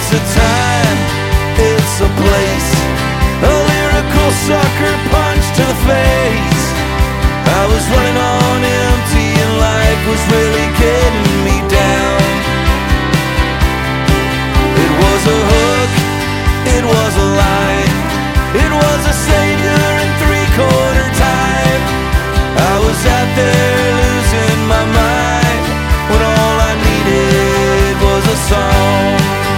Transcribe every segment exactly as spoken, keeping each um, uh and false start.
It's a time, it's a place, a lyrical sucker punch to the face. I was running on empty and life was really getting me down. It was a hook, it was a line, it was a savior in three-quarter time. I was out there losing my mind when all I needed was a song.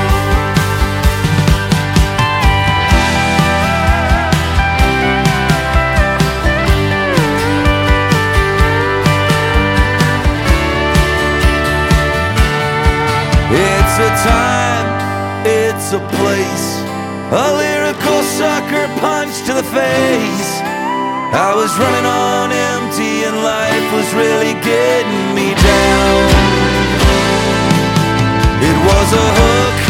It's a time, it's a place, a lyrical sucker punch to the face. I was running on empty and life was really getting me down. It was a hook,